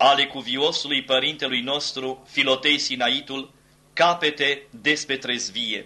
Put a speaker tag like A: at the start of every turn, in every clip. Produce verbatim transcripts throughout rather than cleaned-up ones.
A: ale cuviosului părintelui nostru, Filotei Sinaitul, capete despre trezvie.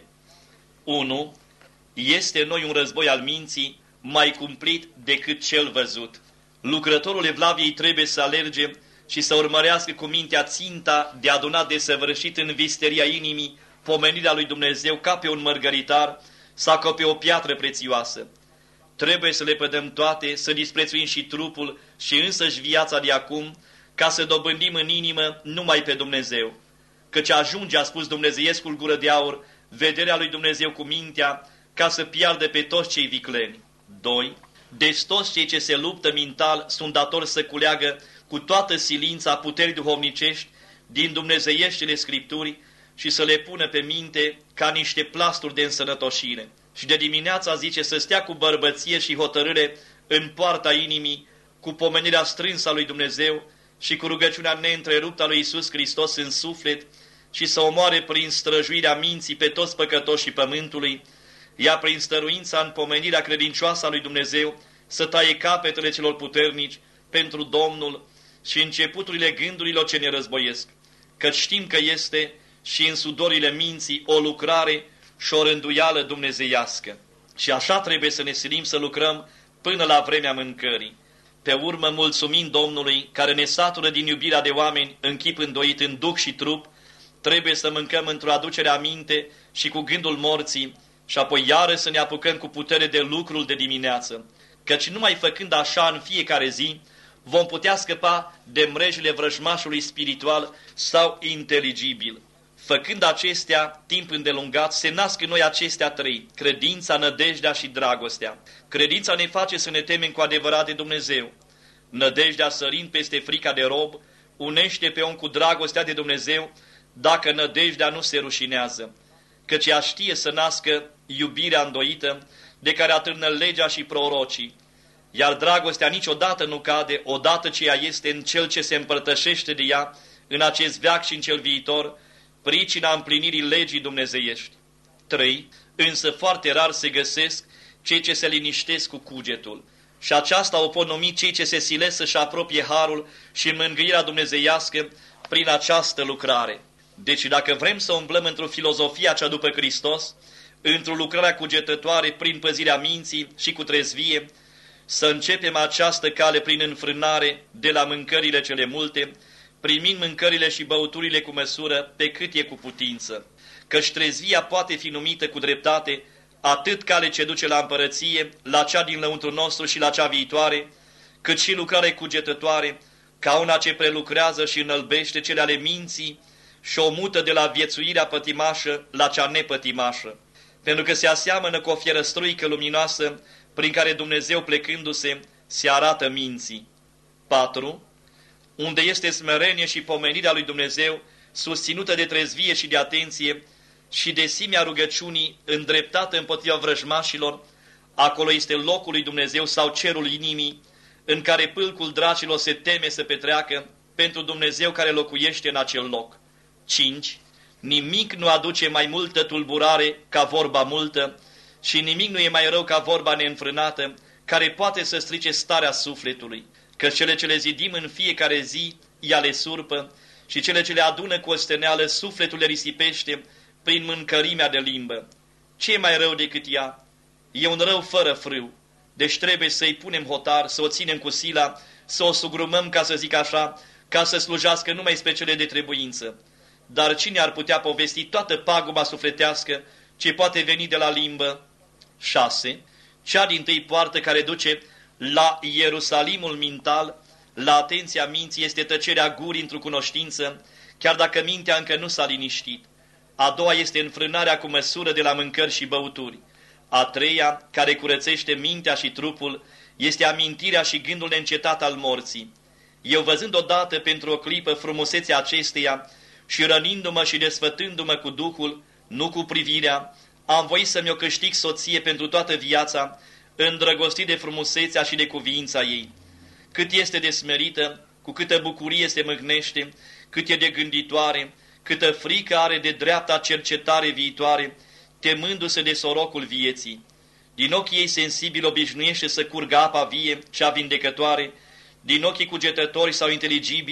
A: unu. Este în noi un război al minții mai cumplit decât cel văzut. Lucrătorul Evlaviei trebuie să alerge și să urmărească cu mintea ținta de adunat desăvârșit în visteria inimii pomenirea lui Dumnezeu ca pe un mărgăritar sau ca pe o piatră prețioasă. Trebuie să le pădăm toate, să disprețuim și trupul și însăși viața de acum, ca să dobândim în inimă numai pe Dumnezeu. Căci ajunge, a spus dumnezeiescul gură de aur, vederea lui Dumnezeu cu mintea, ca să piardă pe toți cei vicleni. doi. Deci toți cei ce se luptă mental sunt datori să culeagă cu toată silința puterii duhovnicești din dumnezeieștile Scripturi și să le pună pe minte ca niște plasturi de însănătoșire. Și de dimineața zice să stea cu bărbăție și hotărâre în poarta inimii, cu pomenirea strânsă a lui Dumnezeu și cu rugăciunea neîntreruptă a lui Iisus Hristos în suflet și să omoare prin străjuirea minții pe toți păcătoșii pământului, ea prin stăruința în pomenirea credincioasă a lui Dumnezeu să taie capetele celor puternici pentru Domnul și începuturile gândurilor ce ne războiesc, căci știm că este și în sudorile minții o lucrare și o rânduială dumnezeiască. Și așa trebuie să ne silim să lucrăm până la vremea mâncării. Pe urmă, mulțumind Domnului, care ne satură din iubirea de oameni în chip îndoit în duh și trup, trebuie să mâncăm într-o aducere aminte și cu gândul morții și apoi iară să ne apucăm cu putere de lucrul de dimineață, căci numai făcând așa în fiecare zi, vom putea scăpa de mrejile vrăjmașului spiritual sau inteligibil. Făcând acestea timp îndelungat, se nasc în noi acestea trei: credința, nădejdea și dragostea. Credința ne face să ne temem cu adevărat de Dumnezeu. Nădejdea, sărind peste frica de rob, unește pe om cu dragostea de Dumnezeu, dacă nădejdea nu se rușinează, căci ea știe să nască iubirea îndoită, de care atârnă legea și prorocii. Iar dragostea niciodată nu cade, odată ce ea este în cel ce se împărtășește de ea, în acest veac și în cel viitor, pricina împlinirii legii dumnezeiești. trei. Însă foarte rar se găsesc cei ce se liniștesc cu cugetul. Și aceasta o pot numi cei ce se silesc să-și apropie harul și mângâirea dumnezeiască prin această lucrare. Deci dacă vrem să umblăm într-o filozofie cea după Hristos, într-o lucrare cugetătoare prin păzirea minții și cu trezvie, să începem această cale prin înfrânare de la mâncările cele multe, primind mâncările și băuturile cu măsură pe cât e cu putință. Căci trezvia poate fi numită cu dreptate atât cale ce duce la împărăție, la cea din lăuntru nostru și la cea viitoare, cât și lucrare cugetătoare, ca una ce prelucrează și înălbește cele ale minții și o mută de la viețuirea pătimașă la cea nepătimașă, pentru că se aseamănă cu o fierăstruică luminoasă prin care Dumnezeu, plecându-se, se arată minții. patru. Unde este smerenie și pomenirea lui Dumnezeu, susținută de trezvie și de atenție și de simea rugăciunii îndreptată împotriva vrăjmașilor, acolo este locul lui Dumnezeu sau cerul inimii, în care pâlcul dracilor se teme să petreacă pentru Dumnezeu care locuiește în acel loc. cinci. Nimic nu aduce mai multă tulburare ca vorba multă și nimic nu e mai rău ca vorba neînfrânată, care poate să strice starea sufletului, că cele ce le zidim în fiecare zi, ea le surpă, și cele ce le adună cu osteneală, sufletul le risipește prin mâncărimea de limbă. Ce e mai rău decât ea? E un rău fără frâu, deci trebuie să-i punem hotar, să o ținem cu sila, să o sugrumăm, ca să zic așa, ca să slujească numai spre cele de trebuință. Dar cine ar putea povesti toată paguba sufletească ce poate veni de la limbă? șase. Cea dintâi poartă care duce la Ierusalimul mental, la atenția minții, este tăcerea gurii într-o cunoștință, chiar dacă mintea încă nu s-a liniștit. A doua este înfrânarea cu măsură de la mâncări și băuturi. A treia, care curățește mintea și trupul, este amintirea și gândul neîncetat al morții. Eu, văzând odată pentru o clipă frumusețea acesteia și rănindu-mă și desfătându-mă cu Duhul, nu cu privirea, am voit să-mi o câștig soție pentru toată viața, îndrăgostit de frumusețea și de cuviința ei. Cât este de smerită, cu câtă bucurie se mâhnește, cât e de gânditoare, câtă frică are de dreapta cercetare viitoare, temându-se de sorocul vieții. Din ochii ei sensibili obișnuiește să curgă apa vie și a vindecătoare, din ochii cugetători sau inteligibili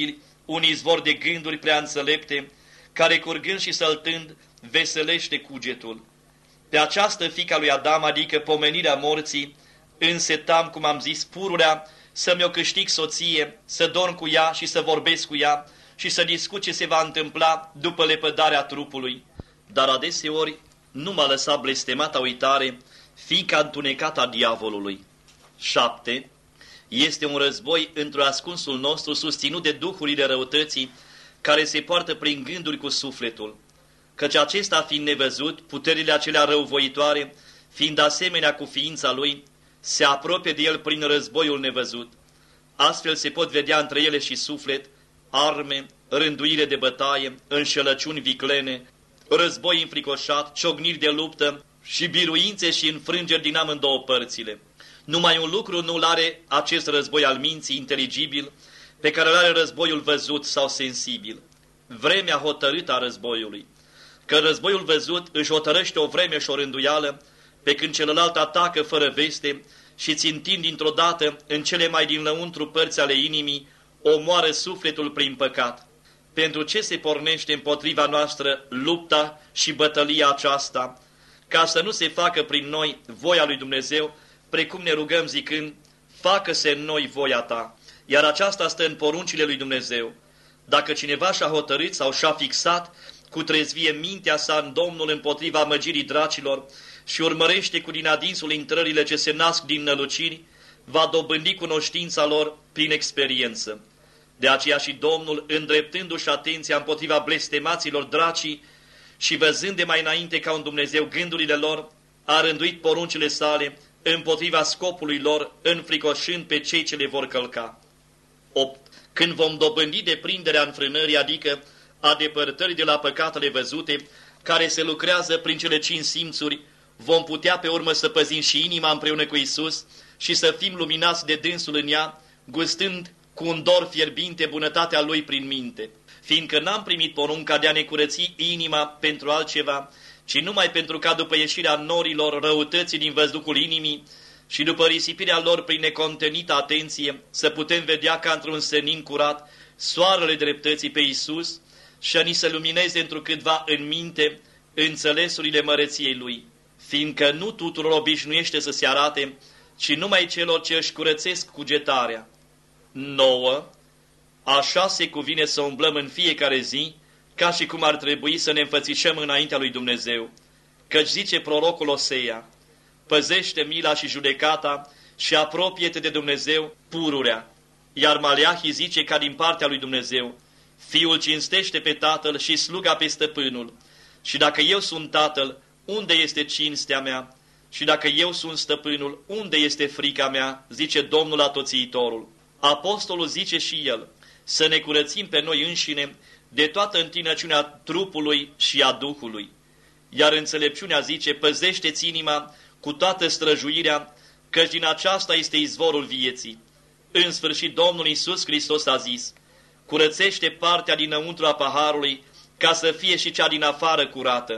A: un izvor de gânduri prea înțelepte, care curgând și săltând, veselește cugetul. Pe această fiica lui Adam, adică pomenirea morții, însetam, cum am zis, pururea să mi-o câștig soție, să dorm cu ea și să vorbesc cu ea și să discut ce se va întâmpla după lepădarea trupului. Dar adeseori nu m-a lăsat blestemata uitare, fiica întunecată a diavolului. șapte. Este un război într-un ascunsul nostru susținut de duhurile răutății, care se poartă prin gânduri cu sufletul. Căci acesta fiind nevăzut, puterile acelea răuvoitoare, fiind asemenea cu ființa lui, se apropie de el prin războiul nevăzut. Astfel se pot vedea între ele și suflet arme, rânduire de bătaie, înșelăciuni viclene, război înfricoșat, ciocniri de luptă și biruințe și înfrângeri din amândouă părțile. Numai un lucru nu-l are acest război al minții inteligibil, pe care îl are războiul văzut sau sensibil. Vremea hotărâtă a războiului. Că războiul văzut își hotărăște o vreme și o rânduială, pe când celălalt atacă fără veste și țintind dintr-o dată în cele mai din lăuntru părți ale inimii, omoară sufletul prin păcat. Pentru ce se pornește împotriva noastră lupta și bătălia aceasta? Ca să nu se facă prin noi voia lui Dumnezeu, precum ne rugăm zicând, facă-se în noi voia ta, iar aceasta stă în poruncile lui Dumnezeu. Dacă cineva și-a hotărât sau și-a fixat cu trezvie mintea sa în Domnul împotriva măgirii dracilor și urmărește cu din adinsul intrările ce se nasc din năluciri, va dobândi cunoștința lor prin experiență. De aceea și Domnul, îndreptându-și atenția împotriva blestemaților dracii și văzând de mai înainte ca un Dumnezeu gândurile lor, a rânduit poruncile sale împotriva scopului lor, înfricoșând pe cei ce le vor călca. opt. Când vom dobândi deprinderea înfrânării, adică a depărtării de la păcatele văzute, care se lucrează prin cele cinci simțuri, vom putea pe urmă să păzim și inima împreună cu Isus și să fim luminați de dânsul în ea, gustând cu un dor fierbinte bunătatea Lui prin minte. Fiindcă n-am primit porunca de a ne curăți inima pentru altceva, ci numai pentru ca după ieșirea norilor răutății din văzducul inimii și după risipirea lor prin necontenită atenție, să putem vedea ca într-un senin curat soarele dreptății pe Isus și a ni se lumineze întrucâtva în minte înțelesurile măreției Lui, fiindcă nu tuturor obișnuiește să se arate, ci numai celor ce își curățesc cugetarea. nouă. Așa se cuvine să umblăm în fiecare zi, ca și cum ar trebui să ne înfățișăm înaintea lui Dumnezeu. Căci zice prorocul Osea, păzește mila și judecata și apropie-te de Dumnezeu pururea. Iar Maleahi zice ca din partea lui Dumnezeu, fiul cinstește pe tatăl și sluga pe stăpânul. Și dacă eu sunt tatăl, unde este cinstea mea? Și dacă eu sunt stăpânul, unde este frica mea? Zice Domnul Atoțiitorul. Apostolul zice și el, să ne curățim pe noi înșine de toată întinăciunea trupului și a Duhului. Iar înțelepciunea zice, păzește-ți inima cu toată străjuirea, căci din aceasta este izvorul vieții. În sfârșit, Domnul Iisus Hristos a zis, curățește partea dinăuntru a paharului, ca să fie și cea din afară curată.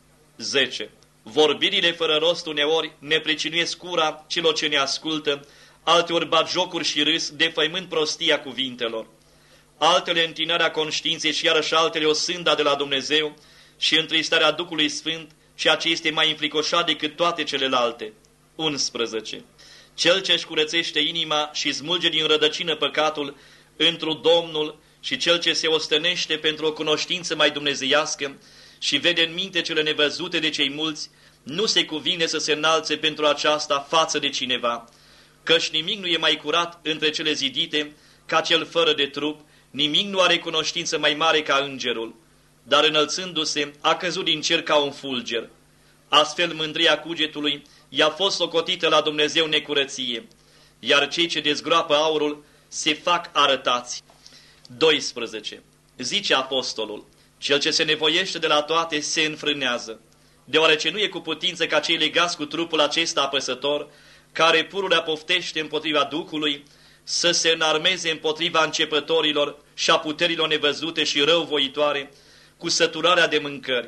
A: zece. Vorbirile fără rost uneori ne pricinuiesc cura celor ce ne ascultă, alteori bat jocuri și râs, defăimând prostia cuvintelor. Altele întinarea conștiinței și iarăși altele o sânda de la Dumnezeu și întristarea Duhului Sfânt, ceea ce este mai înfricoșat decât toate celelalte. unsprezece. Cel ce își curățește inima și smulge din rădăcină păcatul întru Domnul și cel ce se ostănește pentru o cunoștință mai dumnezeiască și vede în minte cele nevăzute de cei mulți, nu se cuvine să se înalțe pentru aceasta față de cineva, căci nimic nu e mai curat între cele zidite ca cel fără de trup, nimic nu are cunoștință mai mare ca îngerul, dar înălțându-se a căzut din cer ca un fulger. Astfel mândria cugetului i-a fost socotită la Dumnezeu necurăție, iar cei ce dezgroapă aurul se fac arătați. doisprezece. Zice apostolul, cel ce se nevoiește de la toate se înfrânează, deoarece nu e cu putință ca cei legați cu trupul acesta apăsător, care pururea poftește împotriva Duhului, să se înarmeze împotriva începătorilor și a puterilor nevăzute și răuvoitoare, cu săturarea de mâncări.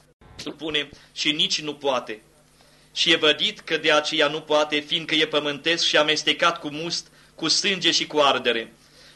A: Spune și nici nu poate. Și e vădit că de aceea nu poate, fiindcă e pământesc și amestecat cu must, cu sânge și cu ardere.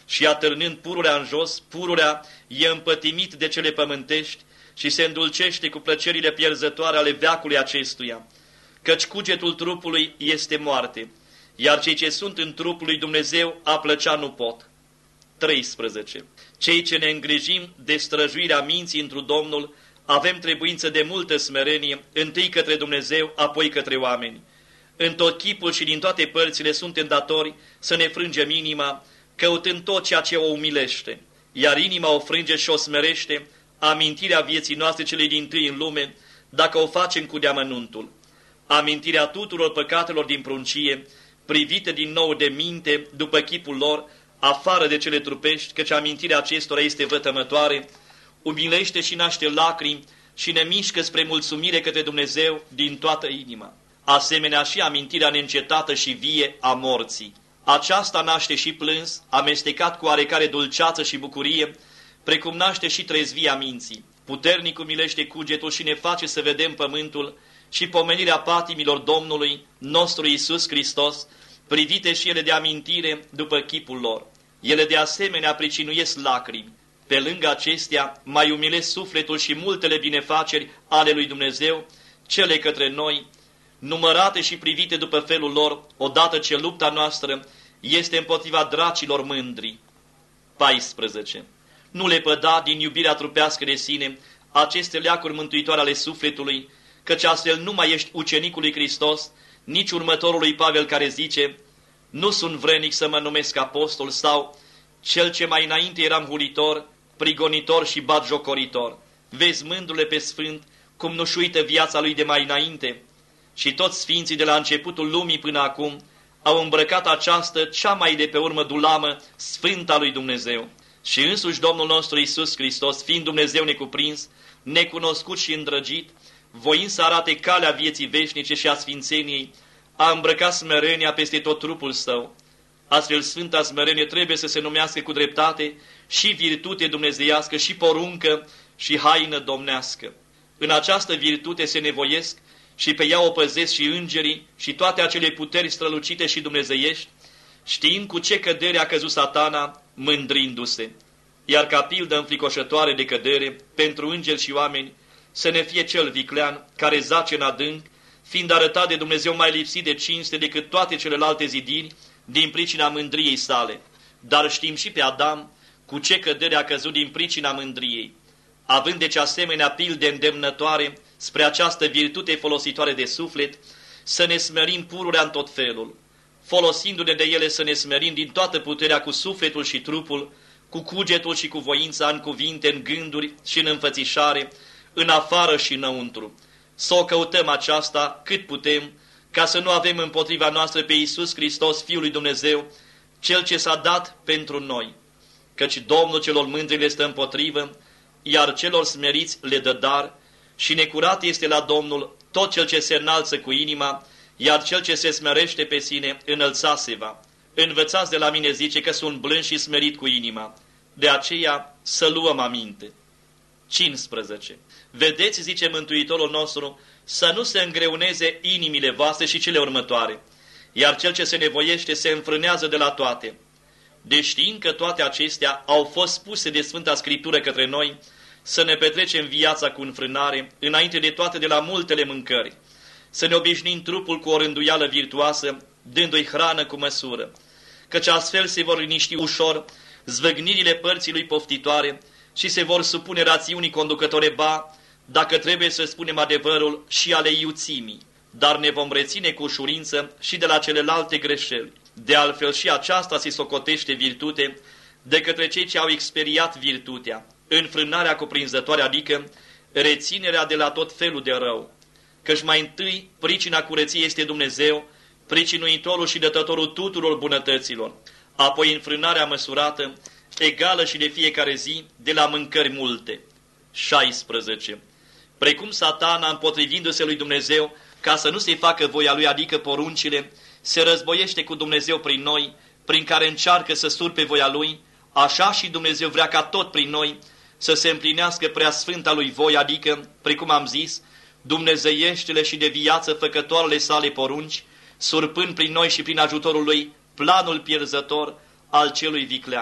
A: și atârnând pururea în jos, pururea e împătimit de cele pământești și se îndulcește cu plăcerile pierzătoare ale veacului acestuia, căci cugetul trupului este moarte, iar cei ce sunt în trupul lui Dumnezeu a plăcea nu pot. treisprezece. Cei ce ne îngrijim de străjuirea minții întru Domnul, avem trebuință de multă smerenie, întâi către Dumnezeu, apoi către oameni. În tot chipul și din toate părțile suntem datori să ne frângem inima, căutând tot ceea ce o umilește, iar inima o frânge și o smerește, amintirea vieții noastre celei dintâi în lume, dacă o facem cu deamănuntul. Amintirea tuturor păcatelor din pruncie, privite din nou de minte după chipul lor, afară de cele trupești, căci amintirea acestora este vătămătoare, umilește și naște lacrimi și ne mișcă spre mulțumire către Dumnezeu din toată inima. Asemenea și amintirea neîncetată și vie a morții. Aceasta naște și plâns, amestecat cu oarecare dulceață și bucurie, precum naște și trezvia minții. Puternic umilește cugetul și ne face să vedem pământul și pomenirea patimilor Domnului nostru Iisus Hristos, privite și ele de amintire după chipul lor. Ele de asemenea pricinuiesc lacrimi. Pe lângă acestea mai umilesc sufletul și multele binefaceri ale lui Dumnezeu, cele către noi, numărate și privite după felul lor, odată ce lupta noastră este împotriva dracilor mândri. paisprezece. Nu le păda din iubirea trupească de sine aceste leacuri mântuitoare ale sufletului, căci astfel nu mai ești ucenicul lui Hristos, nici următorul lui Pavel care zice: nu sunt vrenic să mă numesc apostol, sau cel ce mai înainte eram hulitor, prigonitor și batjocoritor. Vezi, mândrule pe sfânt, cum nu-și uită viața lui de mai înainte. Și toți sfinții de la începutul lumii până acum au îmbrăcat această cea mai de pe urmă dulamă sfânta lui Dumnezeu. Și însuși Domnul nostru Iisus Hristos, fiind Dumnezeu necuprins, necunoscut și îndrăgit, voind să arate calea vieții veșnice și a sfințeniei, a îmbrăcat smerenia peste tot trupul său. Astfel, sfânta smerenie trebuie să se numească cu dreptate și virtute dumnezeiască, și poruncă, și haină domnească. În această virtute se nevoiesc și pe ea o păzesc și îngerii și toate acele puteri strălucite și dumnezeiești, știind cu ce cădere a căzut Satana, mândrindu-se. Iar ca pildă înfricoșătoare de cădere, pentru îngeri și oameni, să ne fie cel viclean care zace în adânc, fiind arătat de Dumnezeu mai lipsit de cinste decât toate celelalte zidiri, din pricina mândriei sale. Dar știm și pe Adam cu ce cădere a căzut din pricina mândriei. Având deci asemenea pilde îndemnătoare spre această virtute folositoare de suflet, să ne smerim pururea în tot felul, folosindu-ne de ele să ne smerim din toată puterea cu sufletul și trupul, cu cugetul și cu voința, în cuvinte, în gânduri și în înfățișare, în afară și înăuntru. Să o căutăm aceasta cât putem, ca să nu avem împotriva noastră pe Iisus Hristos, Fiul lui Dumnezeu, Cel ce s-a dat pentru noi. Căci Domnul celor mândri le stă împotrivă, iar celor smeriți le dă dar, și necurat este la Domnul tot cel ce se înalță cu inima, iar cel ce se smerește pe sine înălța se va. Învățați de la mine, zice, că sunt blând și smerit cu inima. De aceea să luăm aminte. cincisprezece. Vedeți, zice Mântuitorul nostru, să nu se îngreuneze inimile voastre și cele următoare, iar cel ce se nevoiește se înfrânează de la toate. Deci știind că toate acestea au fost spuse de Sfânta Scriptură către noi, să ne petrecem viața cu înfrânare, înainte de toate de la multele mâncări, să ne obișnim trupul cu o rânduială virtuoasă, dându-i hrană cu măsură, căci astfel se vor liniști ușor zvăgnirile părții lui poftitoare și se vor supune rațiunii conducătoare, ba, dacă trebuie să spunem adevărul, și ale iuțimii, dar ne vom reține cu ușurință și de la celelalte greșeli. De altfel și aceasta se socotește virtute de către cei ce au experiat virtutea, înfrânarea cuprinzătoare, adică reținerea de la tot felul de rău. Căci mai întâi pricina curăției este Dumnezeu, pricinuitorul și dătătorul tuturor bunătăților, apoi înfrânarea măsurată, egală și de fiecare zi, de la mâncări multe. șaisprezece. Precum Satana, împotrivindu-se lui Dumnezeu, ca să nu se facă voia lui, adică poruncile, se războiește cu Dumnezeu prin noi, prin care încearcă să surpe voia lui, așa și Dumnezeu vrea ca tot prin noi să se împlinească prea sfânta lui voie, adică, precum am zis, dumnezeieștile și de viață făcătoarele sale porunci, surpând prin noi și prin ajutorul lui planul pierzător al celui viclean.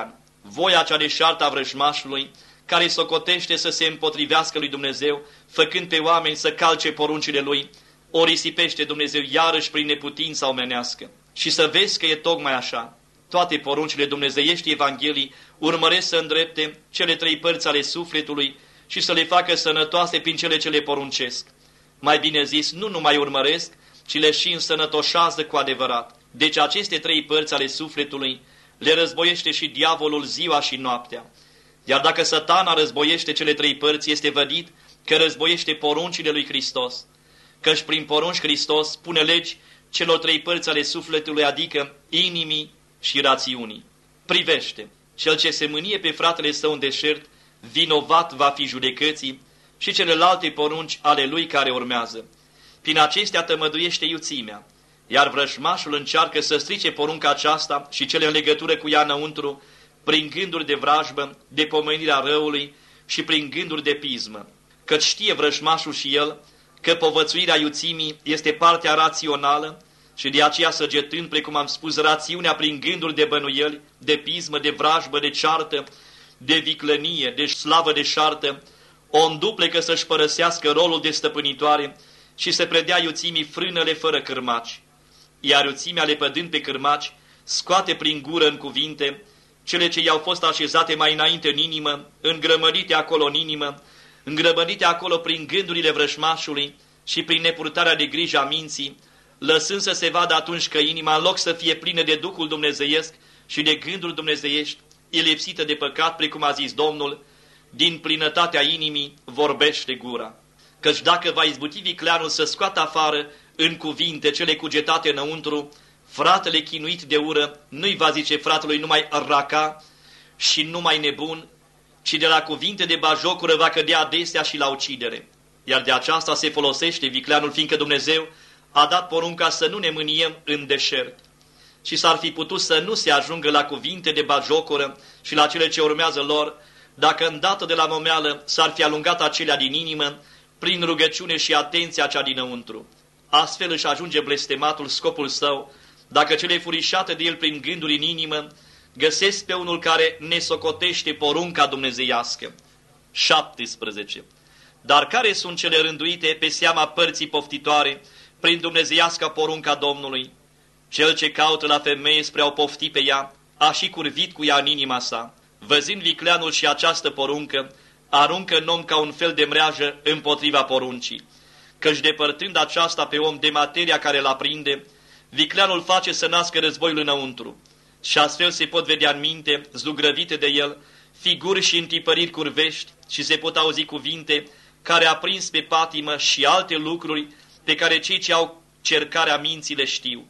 A: voia cea deșartă a vrăjmașului, care socotește să se împotrivească lui Dumnezeu, făcând pe oameni să calce poruncile lui, o risipește Dumnezeu iarăși prin neputința omenească. Și să vezi că e tocmai așa. Toate poruncile dumnezeiești Evangheliei urmăresc să îndrepte cele trei părți ale sufletului și să le facă sănătoase prin cele ce le poruncesc. Mai bine zis, nu numai urmăresc, ci le și însănătoșează cu adevărat. Deci aceste trei părți ale sufletului le războiește și diavolul ziua și noaptea. Iar dacă Satana războiește cele trei părți, este vădit că războiește poruncile lui Hristos. Căci prin porunci Hristos pune legi celor trei părți ale sufletului, adică inimii și rațiunii. Privește, cel ce se mânie pe fratele său în deșert, vinovat va fi judecății, și celelalte porunci ale lui care urmează. Prin acestea tămăduiește iuțimea, iar vrăjmașul încearcă să strice porunca aceasta și cele în legătură cu ea înăuntru, prin gânduri de vrajbă, de pomenirea răului și prin gânduri de pismă. Căci știe vrăjmașul și el că povățuirea iuțimii este partea rațională și de aceea săgetând, precum am spus, rațiunea prin gânduri de bănuieli, de pismă, de vrajbă, de ceartă, de viclănie, de slavă deșartă, o înduplecă să-și părăsească rolul de stăpânitoare și să predea iuțimii frânele fără cârmaci. Iar iuțimea, lepădând pe cârmaci, scoate prin gură în cuvinte cele ce i-au fost așezate mai înainte în inimă, îngrămădite acolo în inimă, îngrămădite acolo prin gândurile vrăjmașului și prin nepurtarea de grijă a minții, lăsând să se vadă atunci că inima, în loc să fie plină de Duhul dumnezeiesc și de gânduri dumnezeiești, e lipsită de păcat, precum a zis Domnul, din plinătatea inimii vorbește gura. Căci dacă va izbuti vicleanul să scoată afară în cuvinte cele cugetate înăuntru, fratele chinuit de ură nu-i va zice fratelui numai raca și numai nebun, ci de la cuvinte de bajocură va cădea adesea și la ucidere. Iar de aceasta se folosește vicleanul, fiindcă Dumnezeu a dat porunca să nu ne mâniem în deșert. Și s-ar fi putut să nu se ajungă la cuvinte de bajocură și la cele ce urmează lor, dacă îndată de la momeală s-ar fi alungat acelea din inimă, prin rugăciune și atenția cea dinăuntru. Astfel își ajunge blestematul scopul său, dacă cele furișate de el prin gânduri în inimă găsesc pe unul care ne socotește porunca dumnezeiască. șaptesprezece. Dar care sunt cele rânduite pe seama părții poftitoare prin dumnezeiasca porunca Domnului? Cel ce caută la femeie spre a o pofti pe ea, a și curvit cu ea în inima sa. Văzând vicleanul și această poruncă, aruncă în om ca un fel de mreajă împotriva poruncii. Căci depărtând aceasta pe om de materia care îl aprinde, vicleanul face să nască războiul înăuntru. Și astfel se pot vedea în minte, zlugrăvite de el, figuri și întipăriri curvești și se pot auzi cuvinte care aprins pe patimă și alte lucruri pe care cei ce au cercarea minții le știu.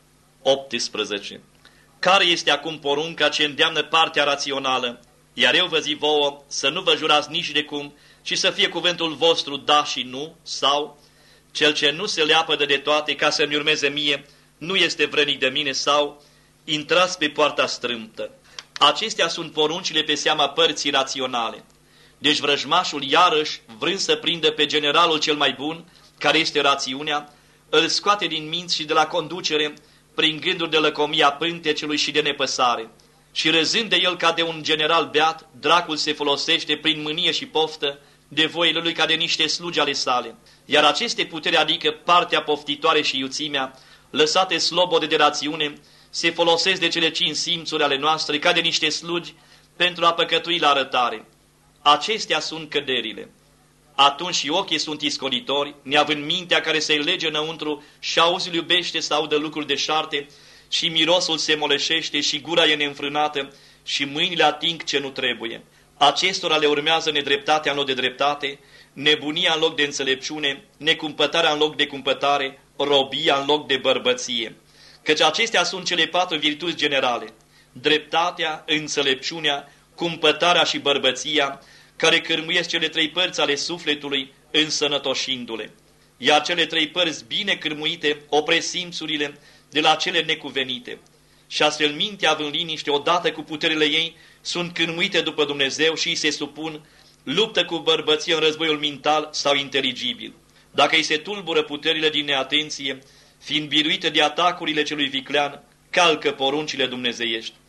A: optsprezece. Care este acum porunca ce îndeamnă partea rațională? Iar eu vă zic vouă să nu vă jurați nici de cum, ci să fie cuvântul vostru da și nu, sau cel ce nu se leapădă de toate ca să-mi urmeze mie, nu este vrănic de mine, sau intrați pe poarta strâmtă. Acestea sunt poruncile pe seama părții raționale. Deci vrăjmașul, iarăși, vrând să prindă pe generalul cel mai bun, care este rațiunea, îl scoate din minți și de la conducere prin gânduri de lăcomia pântecelui și de nepăsare. Și râzând de el ca de un general beat, dracul se folosește prin mânie și poftă de voile lui ca de niște slugi ale sale. Iar aceste puteri, adică partea poftitoare și iuțimea, lăsate slobode de rațiune, se folosesc de cele cinci simțuri ale noastre ca de niște slugi pentru a păcătui la arătare. Acestea sunt căderile. Atunci și ochii sunt iscoditori, neavând mintea care se lege înăuntru și auzul iubește să audă lucruri deșarte și mirosul se moleșește și gura e neînfrânată și mâinile ating ce nu trebuie. Acestora le urmează nedreptatea în loc de dreptate, nebunia în loc de înțelepciune, necumpătarea în loc de cumpătare, robia în loc de bărbăție. Căci acestea sunt cele patru virtuți generale: dreptatea, înțelepciunea, cumpătarea și bărbăția, care cârmuiesc cele trei părți ale sufletului însănătoșindu-le. Iar cele trei părți bine cârmuite opresc simțurile de la cele necuvenite. Și astfel mintea, având liniște odată cu puterile ei, sunt cârmuite după Dumnezeu și îi se supun, luptă cu bărbăție în războiul mental sau inteligibil. Dacă îi se tulbură puterile din neatenție, fiind biruite de atacurile celui viclean, calcă poruncile dumnezeiești.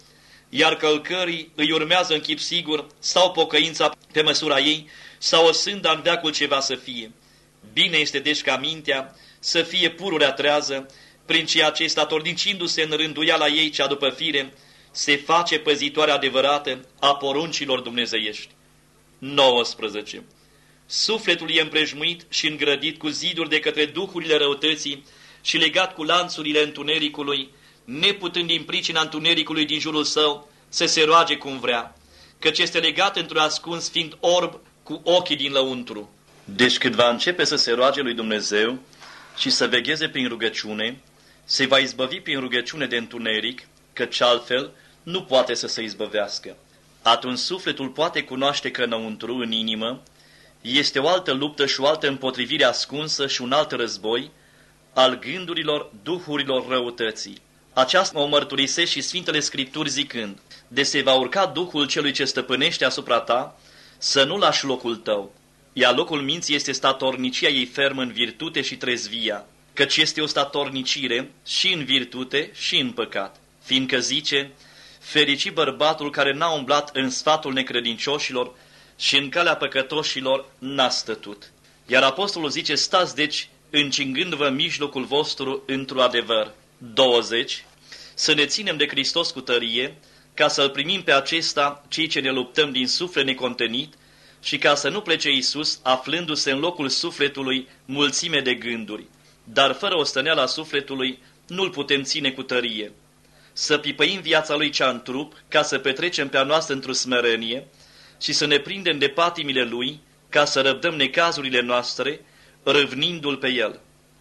A: iar călcării îi urmează în chip sigur, sau pocăința pe măsura ei, sau o sânda în veacul ce va să fie. Bine este deci ca mintea să fie pururea trează, prin ceea ce, statornicindu-se în rânduiala ei cea după fire, se face păzitoare adevărată a poruncilor dumnezeiești. nouăsprezece. Sufletul e împrejmuit și îngrădit cu ziduri de către duhurile răutății și legat cu lanțurile întunericului, neputând din pricina întunericului din jurul său să se roage cum vrea, căci este legat într-un ascuns fiind orb cu ochii din lăuntru. Deci când va începe să se roage lui Dumnezeu și să vegheze prin rugăciune, se va izbăvi prin rugăciune de întuneric, căci altfel nu poate să se izbăvească. Atunci sufletul poate cunoaște că înăuntru, în inimă, este o altă luptă și o altă împotrivire ascunsă și un alt război al gândurilor, duhurilor răutății. Aceasta o mărturisesc și Sfintele Scripturi zicând: de se va urca Duhul celui ce stăpânește asupra ta, să nu lași locul tău. Iar locul minții este statornicia ei fermă în virtute și trezvia, căci este o statornicire și în virtute și în păcat. Fiindcă zice: fericit bărbatul care n-a umblat în sfatul necredincioșilor și în calea păcătoșilor n-a stătut. Iar apostolul zice: stați deci încingându-vă mijlocul vostru într-un adevăr. douăzeci. Să ne ținem de Hristos cu tărie, ca să-L primim pe acesta cei ce ne luptăm din suflet necontenit și ca să nu plece Iisus aflându-se în locul sufletului mulțime de gânduri. Dar fără ostăneala sufletului nu-L putem ține cu tărie. Să pipăim viața Lui cea în trup, ca să petrecem pe a noastră într-o smerenie și să ne prindem de patimile Lui, ca să răbdăm necazurile noastre, râvnindu-L pe El.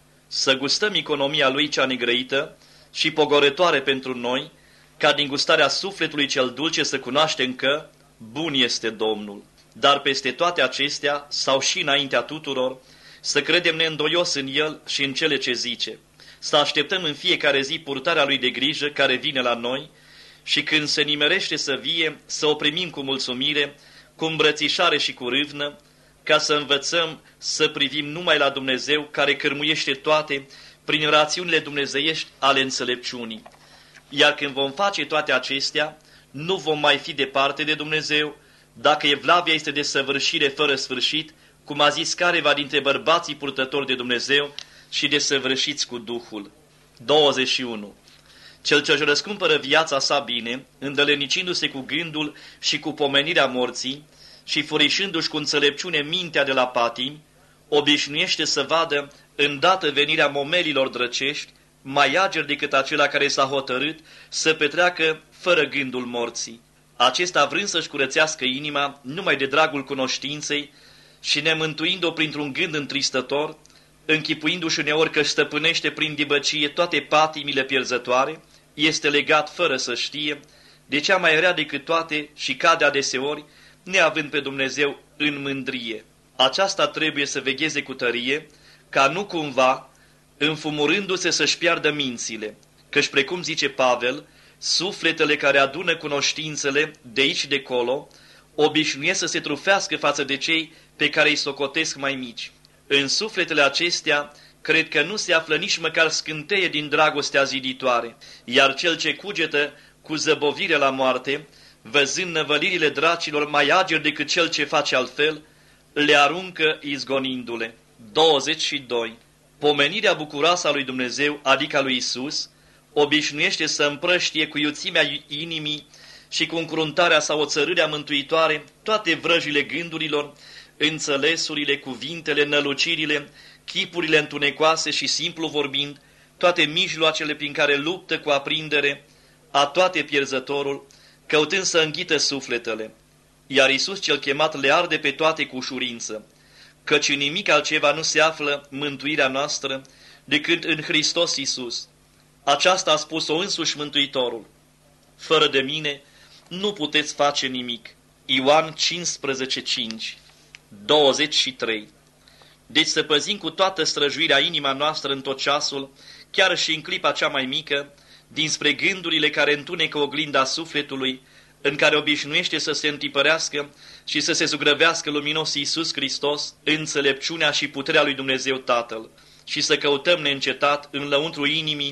A: Să gustăm economia Lui cea negrăită și pogorătoare pentru noi, ca din gustarea sufletului cel dulce să cunoaștem că bun este Domnul. Dar peste toate acestea, sau și înaintea tuturor, să credem neîndoios în El și în cele ce zice. Să așteptăm în fiecare zi purtarea Lui de grijă care vine la noi și când se nimerește să vie, să o primim cu mulțumire, cu îmbrățișare și cu râvnă, ca să învățăm să privim numai la Dumnezeu care cârmuiește toate prin rațiunile dumnezeiești ale înțelepciunii. Iar când vom face toate acestea, nu vom mai fi departe de Dumnezeu, dacă evlavia este de săvârșire fără sfârșit, cum a zis careva dintre bărbații purtători de Dumnezeu și de săvârșiți cu Duhul. douăzeci și unu. Cel ce își răscumpără viața sa bine, îndălenicindu-se cu gândul și cu pomenirea morții și furișându-și cu înțelepciune mintea de la patimi, obișnuiește să vadă îndată venirea momelilor drăcești, mai ager decât acela care s-a hotărât să petreacă fără gândul morții. Acesta vrând să-și curățească inima numai de dragul cunoștinței și nemântuind-o printr-un gând întristător, închipuindu-și uneori că stăpânește prin dibăcie toate patimile pierzătoare, este legat fără să știe de cea mai rea decât toate și cade adeseori, neavând pe Dumnezeu în mândrie. Aceasta trebuie să vegheze cu tărie, ca nu cumva, înfumurându-se să-și piardă mințile, căci precum zice Pavel, sufletele care adună cunoștințele de aici și de colo, obișnuiesc să se trufească față de cei pe care îi socotesc mai mici. În sufletele acestea, cred că nu se află nici măcar scânteie din dragostea ziditoare, iar cel ce cugetă cu zăbovire la moarte, văzând năvălirile dracilor mai ager decât cel ce face altfel, le aruncă izgonindu-le. douăzeci și doi. Pomenirea bucuroasă a lui Dumnezeu, adică a lui Isus, obișnuiește să împrăștie cu iuțimea inimii și cu încruntarea sau oțărârea mântuitoare toate vrăjile gândurilor, înțelesurile, cuvintele, nălucirile, chipurile întunecoase și simplu vorbind, toate mijloacele prin care luptă cu aprindere a toate pierzătorul, căutând să înghită sufletele. Iar Iisus cel chemat le arde pe toate cu ușurință, căci în nimic altceva nu se află mântuirea noastră decât în Hristos Iisus. Aceasta a spus-o însuși Mântuitorul. Fără de mine nu puteți face nimic. Ioan cincisprezece cinci. douăzeci și trei. Deci să păzim cu toată străjuirea inima noastră în tot ceasul, chiar și în clipa cea mai mică, dinspre gândurile care întunecă oglinda sufletului, în care obișnuiește să se întipărească și să se zugrăvească luminos Iisus Hristos, înțelepciunea și puterea lui Dumnezeu Tatăl, și să căutăm neîncetat în lăuntru inimii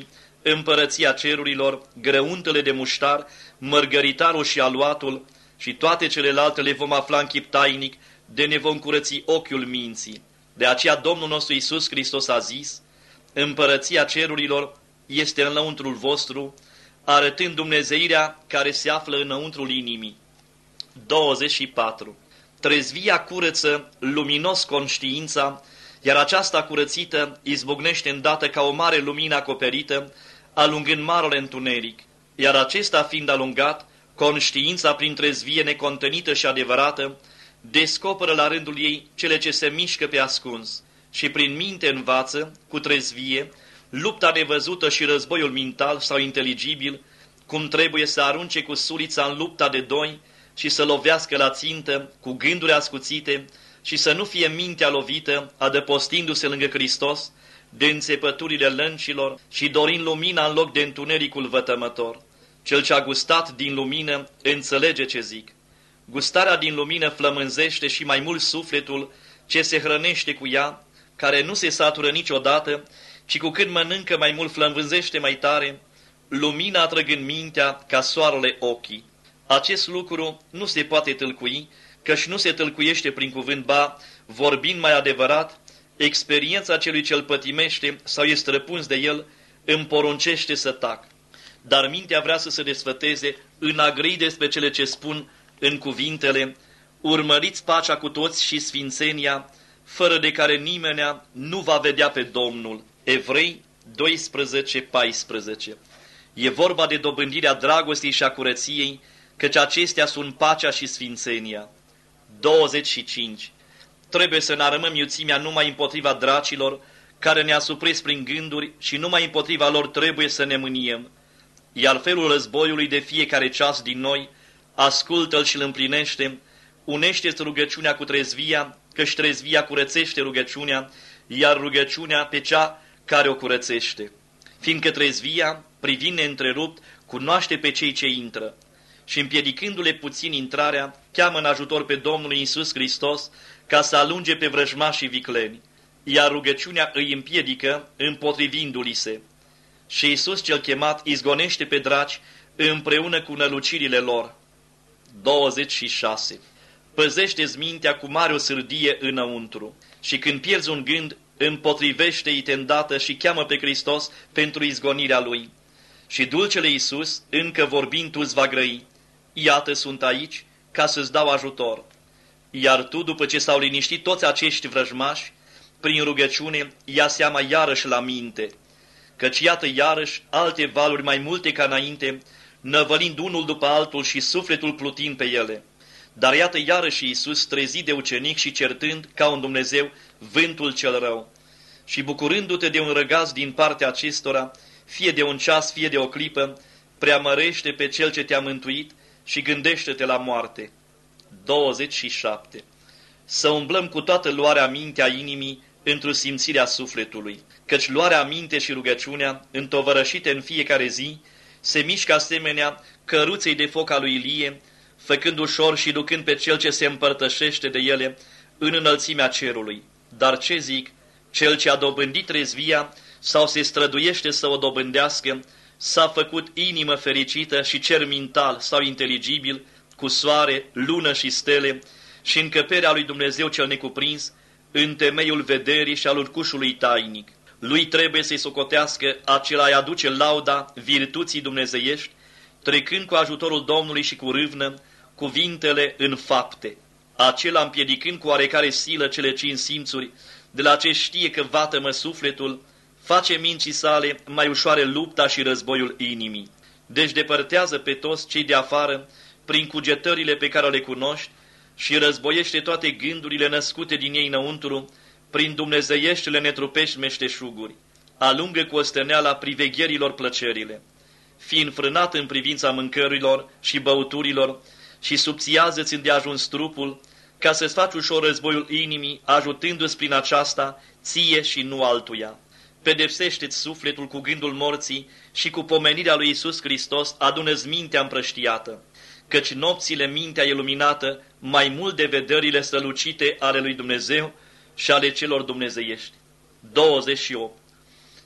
A: împărăția cerurilor, grăuntele de muștar, mărgăritarul și aluatul și toate celelalte le vom afla în chip tainic, de ne vom curăți ochiul minții. De aceea Domnul nostru Iisus Hristos a zis, împărăția cerurilor este înăuntrul vostru, arătând dumnezeirea care se află înăuntrul inimii. douăzeci și patru. Trezvia curăță luminos conștiința, iar aceasta curățită izbucnește îndată ca o mare lumină acoperită, alungând marele întuneric. Iar acesta fiind alungat, conștiința prin trezvie necontenită și adevărată, descoperă la rândul ei cele ce se mișcă pe ascuns și prin minte învață, cu trezvie, lupta nevăzută și războiul mental sau inteligibil, cum trebuie să arunce cu sulița în lupta de doi și să lovească la țintă cu gânduri ascuțite și să nu fie mintea lovită, adăpostindu-se lângă Hristos, de înțepăturile lăncilor și dorind lumina în loc de întunericul vătămător. Cel ce a gustat din lumină înțelege ce zic. Gustarea din lumină flămânzește și mai mult sufletul ce se hrănește cu ea, care nu se satură niciodată, ci cu cât mănâncă mai mult flămânzește mai tare, lumina atrăgând mintea ca soarele ochii. Acest lucru nu se poate tâlcui, căci nu se tâlcuiește prin cuvânt, ba, vorbind mai adevărat, experiența celui ce-l pătimește sau este răpuns de el, îmi poruncește să tac. Dar mintea vrea să se desfăteze în a grăi despre cele ce spun în cuvintele, urmăriți pacea cu toți și sfințenia, fără de care nimenea nu va vedea pe Domnul. Evrei doisprezece paisprezece. E vorba de dobândirea dragostei și a curăției, căci acestea sunt pacea și sfințenia. douăzeci și cinci. Trebuie să ne arămăm iuțimea numai împotriva dracilor, care ne asupresc prin gânduri și numai împotriva lor trebuie să ne mâniem. Iar felul războiului de fiecare ceas din noi, ascultă-l și îl împlinește, unește-ți rugăciunea cu trezvia, căci trezvia curățește rugăciunea, iar rugăciunea pe cea care o curățește. Fiindcă trezvia, privind neîntrerupt, cunoaște pe cei ce intră și împiedicându-le puțin intrarea, cheamă în ajutor pe Domnul Iisus Hristos ca să alunge pe vrăjmașii vicleni, iar rugăciunea îi împiedică împotrivindu-li se. Și Iisus cel chemat izgonește pe draci împreună cu nălucirile lor. douăzeci și șase. Păzește-ți mintea cu mare o sârdie înăuntru și când pierzi un gând, împotrivește-i te îndată și cheamă pe Hristos pentru izgonirea lui. Și dulcele Iisus, încă vorbind, tu îți va grăi. Iată sunt aici ca să-ți dau ajutor. Iar tu, după ce s-au liniștit toți acești vrăjmași, prin rugăciune ia seama iarăși la minte, căci iată iarăși alte valuri mai multe ca înainte, năvălind unul după altul și sufletul plutind pe ele. Dar iată iarăși Iisus trezit de ucenic și certând ca un Dumnezeu vântul cel rău. Și bucurându-te de un răgaz din partea acestora, fie de un ceas, fie de o clipă, preamărește pe Cel ce te-a mântuit și gândește-te la moarte. douăzeci și șapte. Să umblăm cu toată luarea mintea inimii într-o simțirea sufletului, căci luarea minte și rugăciunea, întovărășite în fiecare zi, se mișcă asemenea căruței de foc a lui Ilie, făcând ușor și ducând pe cel ce se împărtășește de ele în înălțimea cerului. Dar ce zic? Cel ce a dobândit trezvia sau se străduiește să o dobândească, s-a făcut inimă fericită și cer mental sau inteligibil, cu soare, lună și stele, și încăperea lui Dumnezeu cel necuprins, în temeiul vederii și al urcușului tainic. Lui trebuie să-i socotească acela îi aduce lauda virtuții dumnezeiești, trecând cu ajutorul Domnului și cu râvnă cuvintele în fapte. Acela împiedicând cu oarecare silă cele cinci simțuri, de la ce știe că vatămă sufletul, face minții sale mai ușoare lupta și războiul inimii. Deci depărtează pe toți cei de afară prin cugetările pe care le cunoști și războiește toate gândurile născute din ei înăuntru prin dumnezeieștile netrupești meșteșuguri. Alungă cu osteneala privegherilor plăcerile. Fii înfrânat în privința mâncărilor și băuturilor și subțiază-ți îndeajuns trupul ca să-ți faci ușor războiul inimii, ajutându-ți prin aceasta ție și nu altuia. Pedepsește-ți sufletul cu gândul morții și cu pomenirea lui Iisus Hristos adună-ți mintea împrăștiată, căci nopțile mintea e luminată mai mult de vederile strălucite ale lui Dumnezeu și ale celor dumnezeiești. douăzeci și opt.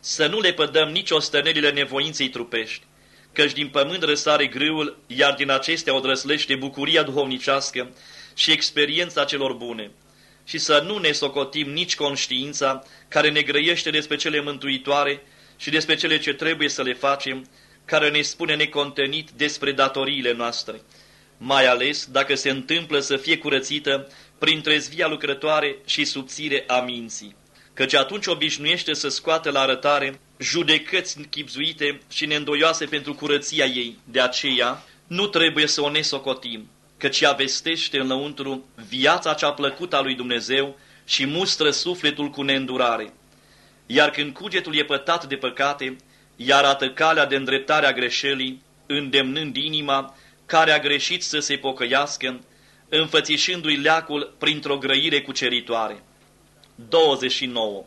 A: să nu le pădăm nici ostănelile nevoinței trupești, căci din pământ răsare grâul, iar din acestea o drăslește bucuria duhovnicească și experiența celor bune, și să nu ne socotim nici conștiința care ne grăiește despre cele mântuitoare și despre cele ce trebuie să le facem, care ne spune necontenit despre datoriile noastre, mai ales dacă se întâmplă să fie curățită prin trezvia lucrătoare și subțire a minții, căci atunci obișnuiește să scoată la arătare judecăți chibzuite și neîndoioase pentru curăția ei. De aceea nu trebuie să o nesocotim, căci ea vestește înăuntru viața cea plăcută a lui Dumnezeu și mustră sufletul cu neîndurare. Iar când cugetul e pătat de păcate, ea arată calea de îndreptare a greșelii, îndemnând inima care a greșit să se pocăiască, înfățișându-i leacul printr-o grăire cuceritoare. douăzeci și nouă.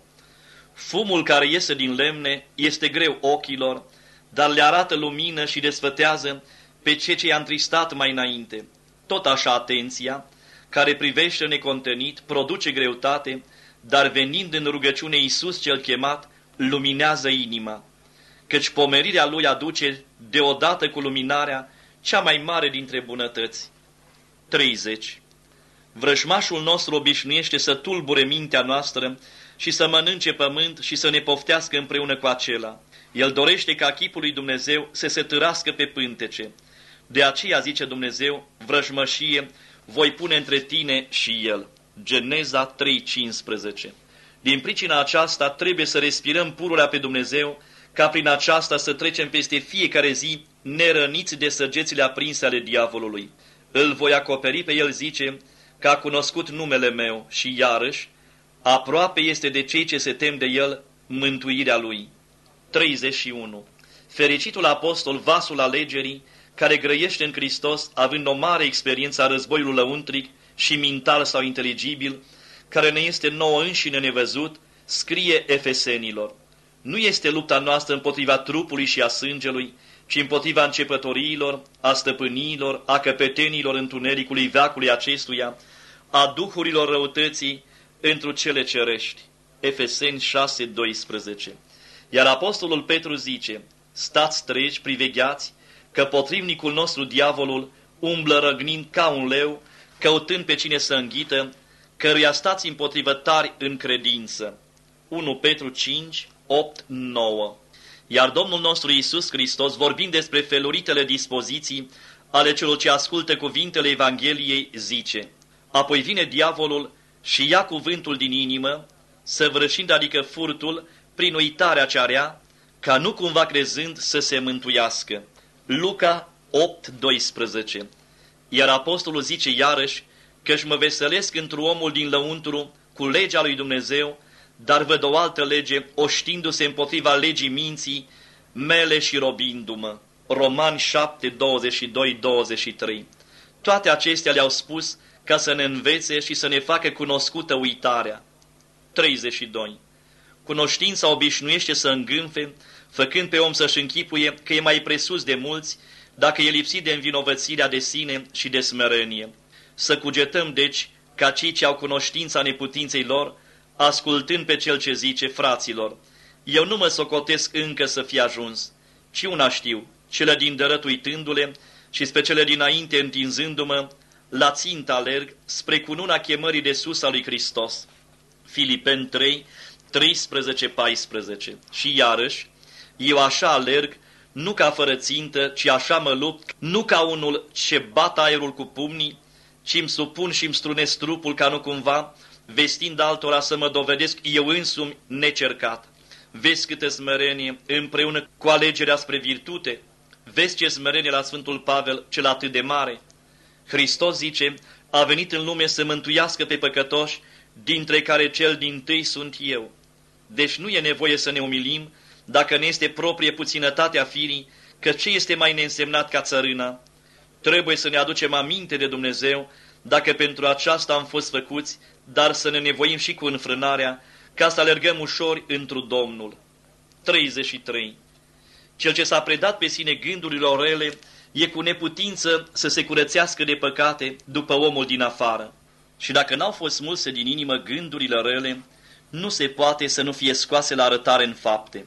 A: Fumul care iese din lemne este greu ochilor, dar le arată lumină și desfătează pe ce ce i-a întristat mai înainte. Tot așa atenția, care privește necontenit, produce greutate, dar venind în rugăciune Iisus cel chemat, luminează inima, căci pomerirea lui aduce, deodată cu luminarea, cea mai mare dintre bunătăți. treizeci. Vrăjmașul nostru obișnuiește să tulbure mintea noastră și să mănânce pământ și să ne poftească împreună cu acela. El dorește ca chipul lui Dumnezeu să se târască pe pântece. De aceea, zice Dumnezeu, vrăjmășie voi pune între tine și el. Geneza trei cincisprezece. Din pricina aceasta trebuie să respirăm pururea pe Dumnezeu, ca prin aceasta să trecem peste fiecare zi nerăniți de săgețile aprinse ale diavolului. Îl voi acoperi pe el, zice, că a cunoscut numele meu și iarăși, aproape este de cei ce se tem de el mântuirea lui. treizeci și unu. Fericitul apostol, vasul alegerii, care grăiește în Hristos, având o mare experiență a războiului lăuntric și mental sau inteligibil, care ne este nouă înșine nevăzut, scrie Efesenilor: nu este lupta noastră împotriva trupului și a sângelui, ci împotriva începătoriilor, a stăpâniilor, a căpetenilor întunericului veacului acestuia, a duhurilor răutății întru cele cerești. Efeseni șase doisprezece. Iar apostolul Petru zice: stați treji, privegheați, că potrivnicul nostru, diavolul, umblă răgnind ca un leu, căutând pe cine să înghită, căruia stați împotrivă tari în credință. unu Petru cinci, opt, nouă. Iar Domnul nostru Iisus Hristos, vorbind despre feluritele dispoziții ale celor ce ascultă cuvintele Evangheliei, zice: apoi vine diavolul și ia cuvântul din inimă, săvârșind, adică furtul, prin uitarea ce area, ca nu cumva crezând să se mântuiască. Luca opt doisprezece. Iar apostolul zice iarăși că-și mă veselesc într-un omul din lăuntru cu legea lui Dumnezeu, dar văd o altă lege oștindu-se împotriva legii minții mele și robindu-mă. Romani șapte douăzeci și doi douăzeci și trei. Toate acestea le-au spus ca să ne învețe și să ne facă cunoscută uitarea. treizeci și doi. Cunoștința obișnuiește să îngânfe, făcând pe om să-și închipuie că e mai presus de mulți, dacă e lipsit de învinovățirea de sine și de smerenie. Să cugetăm, deci, ca cei ce au cunoștința neputinței lor, ascultând pe cel ce zice: fraților, eu nu mă socotesc încă să fi ajuns, ci una știu, cele din dărăt uitându-le și spre cele dinainte întinzându-mă, la țintă alerg spre cununa chemării de sus a lui Hristos. Filipeni trei, treisprezece paisprezece. Și iarăși, eu așa alerg, nu ca fără țintă, ci așa mă lupt, nu ca unul ce bat aerul cu pumnii, ci îmi supun și îmi strunesc trupul ca nu cumva, vestind altora să mă dovedesc eu însumi necercat. Vezi câtă smerenie împreună cu alegerea spre virtute? Vezi ce smerenie la Sfântul Pavel, cel atât de mare? Hristos zice: a venit în lume să mântuiască pe păcătoși, dintre care cel dintâi sunt eu. Deci nu e nevoie să ne umilim dacă ne este proprie puținătatea firii, că ce este mai neînsemnat ca țărâna? Trebuie să ne aducem aminte de Dumnezeu, dacă pentru aceasta am fost făcuți, dar să ne nevoim și cu înfrânarea, ca să alergăm ușor întru Domnul. treizeci și trei. Cel ce s-a predat pe sine gândurilor rele e cu neputință să se curățească de păcate după omul din afară. Și dacă n-au fost smulse din inimă gândurile rele, nu se poate să nu fie scoase la arătare în fapte.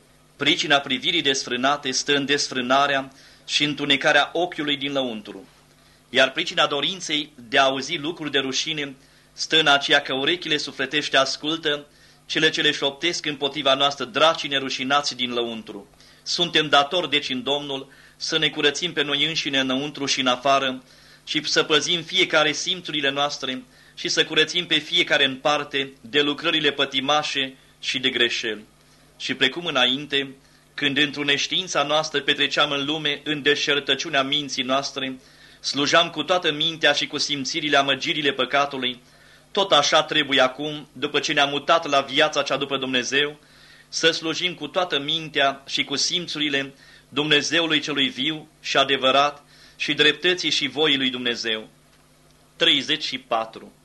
A: Pricina privirii desfrânate stă în desfrânarea și întunecarea ochiului din lăuntru, iar pricina dorinței de a auzi lucruri de rușine stă în aceea că urechile sufletește ascultă cele ce le șoptesc împotriva noastră dracii nerușinați din lăuntru. Suntem datori, deci, în Domnul să ne curățim pe noi înșine înăuntru și în afară și să păzim fiecare simțurile noastre și să curățim pe fiecare în parte de lucrările pătimașe și de greșeli. Și precum înainte, când într-o neștiința noastră petreceam în lume în deșertăciunea minții noastre, slujam cu toată mintea și cu simțirile amăgirile păcatului, tot așa trebuie acum, după ce ne-am mutat la viața cea după Dumnezeu, să slujim cu toată mintea și cu simțurile Dumnezeului celui viu și adevărat și dreptății și voii lui Dumnezeu. treizeci și patru.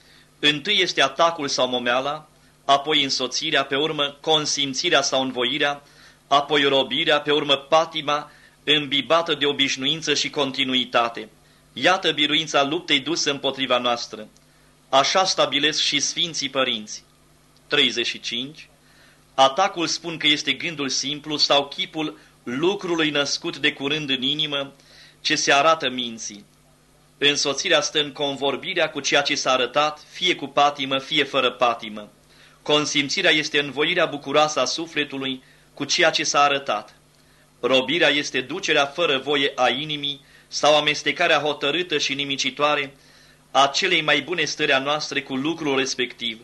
A: Întâi este atacul sau momeala, apoi însoțirea, pe urmă consimțirea sau învoirea, apoi robirea, pe urmă patima, îmbibată de obișnuință și continuitate. Iată biruința luptei dusă împotriva noastră. Așa stabilesc și Sfinții Părinți. treizeci și cinci. Atacul spun că este gândul simplu sau chipul lucrului născut de curând în inimă, ce se arată minții. Însoțirea stă în convorbirea cu ceea ce s-a arătat, fie cu patimă, fie fără patimă. Consimțirea este învoirea bucuroasă a sufletului cu ceea ce s-a arătat. Robirea este ducerea fără voie a inimii sau amestecarea hotărâtă și nimicitoare a celei mai bune stări a noastre cu lucrul respectiv.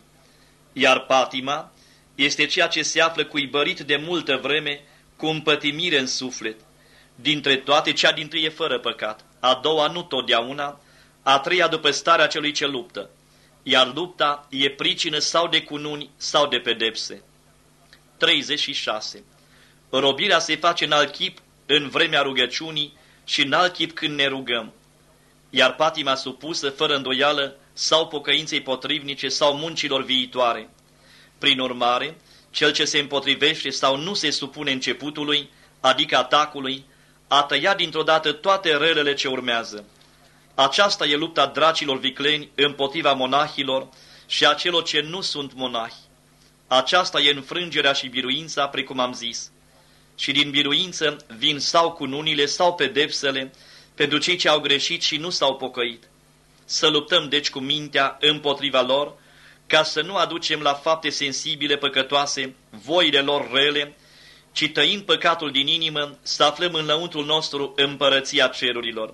A: Iar patima este ceea ce se află cuibărit de multă vreme cu împătimire în suflet. Dintre toate, cea dintâi e fără păcat, a doua nu totdeauna, a treia după starea celui ce luptă, iar lupta e pricină sau de cununi sau de pedepse. treizeci și șase. Robirea se face în alt chip în vremea rugăciunii și în alt chip când ne rugăm, iar patima supusă, fără îndoială, sau pocăinței potrivnice sau muncilor viitoare. Prin urmare, cel ce se împotrivește sau nu se supune începutului, adică atacului, a tăiat dintr-o dată toate relele ce urmează. Aceasta e lupta dracilor vicleni împotriva monahilor și a celor ce nu sunt monahi. Aceasta e înfrângerea și biruința, precum am zis. Și din biruință vin sau cununile sau pedepsele pentru cei ce au greșit și nu s-au pocăit. Să luptăm deci cu mintea împotriva lor, ca să nu aducem la fapte sensibile păcătoase voile lor rele, ci tăind păcatul din inimă, să aflăm în lăuntrul nostru împărăția cerurilor.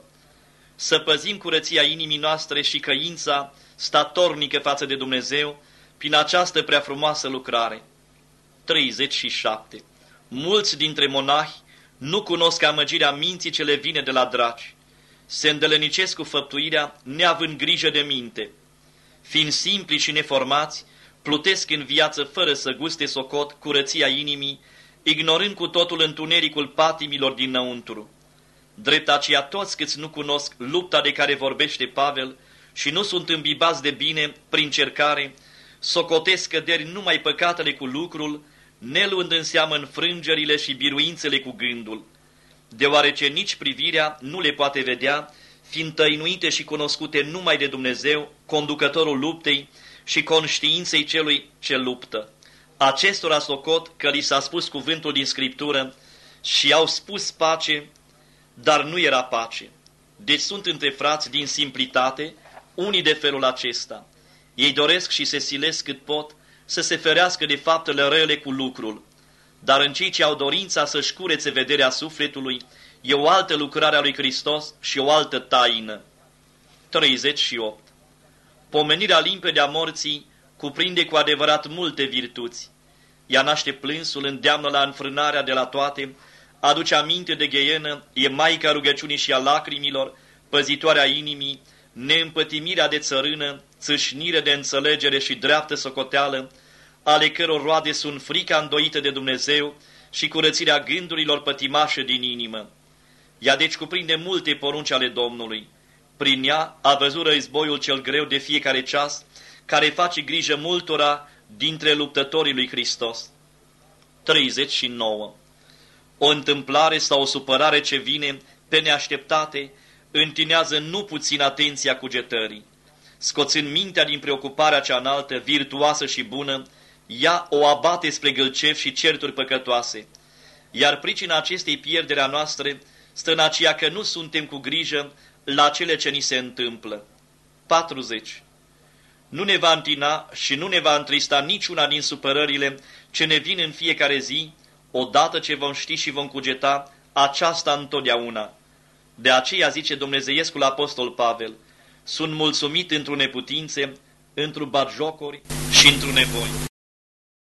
A: Să păzim curăția inimii noastre și căința statornică față de Dumnezeu prin această prea frumoasă lucrare. treizeci și șapte. Mulți dintre monahi nu cunosc amăgirea minții ce le vine de la draci. Se îndelenicesc cu făptuirea neavând grijă de minte. Fiind simpli și neformați, plutesc în viață fără să guste socot curăția inimii, ignorând cu totul întunericul patimilor dinăuntru. Drept aceea toți câți nu cunosc lupta de care vorbește Pavel și nu sunt îmbibați de bine prin cercare, socotesc căderi numai păcatele cu lucrul, neluând în seamă înfrângerile și biruințele cu gândul, deoarece nici privirea nu le poate vedea, fiind tăinuite și cunoscute numai de Dumnezeu, conducătorul luptei și conștiinței celui ce luptă. Acestora socot că li s-a spus cuvântul din Scriptură și au spus pace, dar nu era pace. Deci sunt între frați din simplitate, unii de felul acesta. Ei doresc și se silesc cât pot să se ferească de faptele rele cu lucrul, dar în cei ce au dorința să-și curețe vederea sufletului, e o altă lucrare a lui Hristos și o altă taină. treizeci și opt. Pomenirea limpede a morții cuprinde cu adevărat multe virtuți. Ea naște plânsul, îndeamnă la înfrânarea de la toate, aduce aminte de gheienă, e maica rugăciunii și a lacrimilor, păzitoarea inimii, neîmpătimirea de țărână, țâșnire de înțelegere și dreaptă socoteală, ale căror roade sunt frica îndoită de Dumnezeu și curățirea gândurilor pătimașe din inimă. Ea deci cuprinde multe porunci ale Domnului. Prin ea a văzut războiul cel greu de fiecare ceas, care face grijă multora dintre luptătorii lui Hristos. treizeci și nouă. O întâmplare sau o supărare ce vine pe neașteptate întinează nu puțin atenția cugetării. Scoțând mintea din preocuparea cea înaltă, virtuoasă și bună, ea o abate spre gâlcevi și certuri păcătoase. iar pricina acestei pierderi a noastre stă în aceea că nu suntem cu grijă la cele ce ni se întâmplă. patruzeci. Nu ne va întina și nu ne va întrista niciuna din supărările ce ne vin în fiecare zi, odată ce vom ști și vom cugeta aceasta întotdeauna. De aceea zice dumnezeiescul apostol Pavel, sunt mulțumit într-o neputințe, într-o batjocuri și într-o nevoi.